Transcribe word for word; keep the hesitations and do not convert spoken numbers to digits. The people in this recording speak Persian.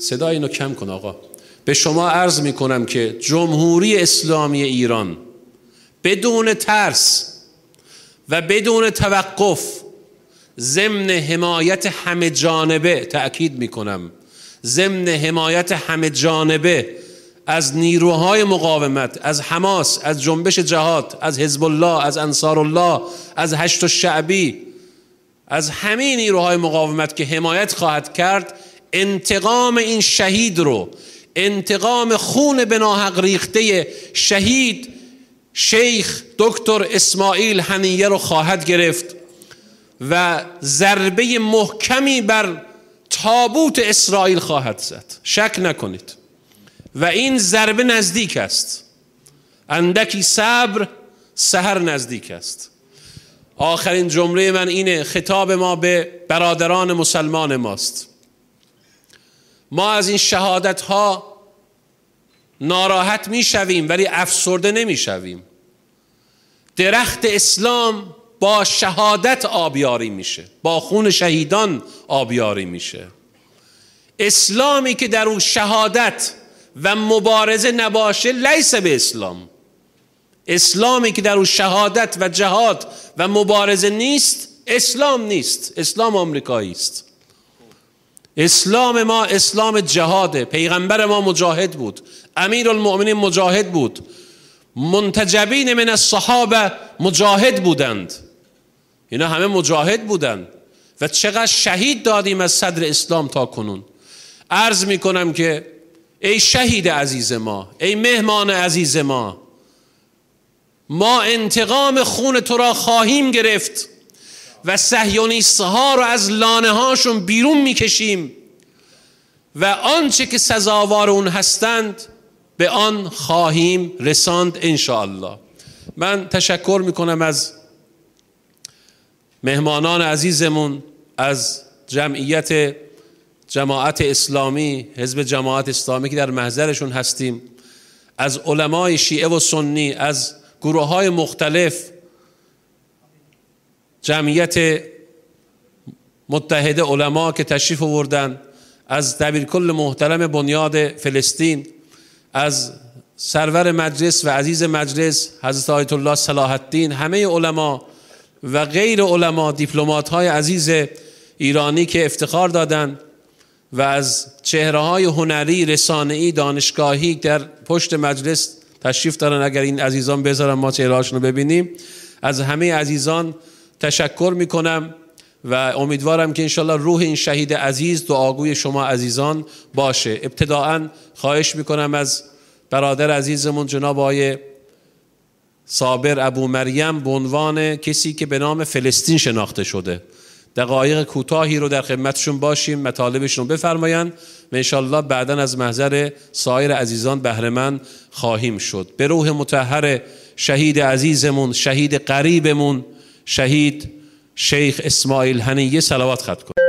صدا اینو کم کن آقا. به شما عرض می کنم که جمهوری اسلامی ایران بدون ترس و بدون توقف ضمن حمایت همه جانبه، تأکید می کنم ضمن حمایت همه جانبه از نیروهای مقاومت، از حماس، از جنبش جهاد، از حزب الله، از انصار الله، از هشت الشعبی، از همه نیروهای مقاومت که حمایت خواهد کرد، انتقام این شهید رو، انتقام خون به ناحق ریخته شهید شیخ دکتر اسماعیل حنیه رو خواهد گرفت و ضربه محکمی بر تابوت اسرائیل خواهد زد. شک نکنید. و این ضربه نزدیک است. اندکی صبر، سحر نزدیک است. آخرین جمله من اینه، خطاب ما به برادران مسلمان ماست. ما از این شهادت ها ناراحت می شویم ولی افسرده نمی شویم. درخت اسلام با شهادت آبیاری میشه، با خون شهیدان آبیاری میشه. اسلامی که در او شهادت و مبارزه نباشه لیس به اسلام. اسلامی که در او شهادت و جهاد و مبارزه نیست اسلام نیست، اسلام آمریکایی است. اسلام ما اسلام جهاده. پیغمبر ما مجاهد بود، امیرالمؤمنین مجاهد بود، منتجبین من الصحابه مجاهد بودند. اینا همه مجاهد بودند و چقدر شهید دادیم از صدر اسلام تا کنون. عرض می کنم که ای شهید عزیز ما، ای مهمان عزیز ما، ما انتقام خون تو را خواهیم گرفت و صهیونیست ها را از لانه هاشون بیرون می کشیم و آنچه که سزاوار اون هستند به آن خواهیم رساند انشاءالله. من تشکر می کنم از مهمانان عزیزمون، از جمعیت جماعت اسلامی، حزب جماعت اسلامی که در محضرشون هستیم، از علمای شیعه و سنی، از گروه های مختلف، جمعیت متحده علما که تشریف آوردن، از دبیرکل محترم بنیاد فلسطین، از سرور مجلس و عزیز مجلس حضرت آیت الله صلاح الدین، همه علما و غیر علما، دیپلمات های عزیز ایرانی که افتخار دادند و از چهره های هنری، رسانه‌ای، دانشگاهی در پشت مجلس تشریف دارن. اگر این عزیزان بذارن ما چهره هاشون رو ببینیم. از همه عزیزان تشکر میکنم و امیدوارم که انشالله روح این شهید عزیز دعاگوی شما عزیزان باشه. ابتداعا خواهش میکنم از برادر عزیزمون جناب آقای صابر ابو مریم به عنوان کسی که به نام فلسطین شناخته شده دقایق کوتاهی رو در خدمتشون باشیم، مطالبشون بفرمایند و انشالله بعداً از محضر سایر عزیزان بهره مند خواهیم شد. به روح مطهر شهید عزیزمون، شهید قریبمون، شهید شیخ اسماعیل حنیه صلوات ختم کن.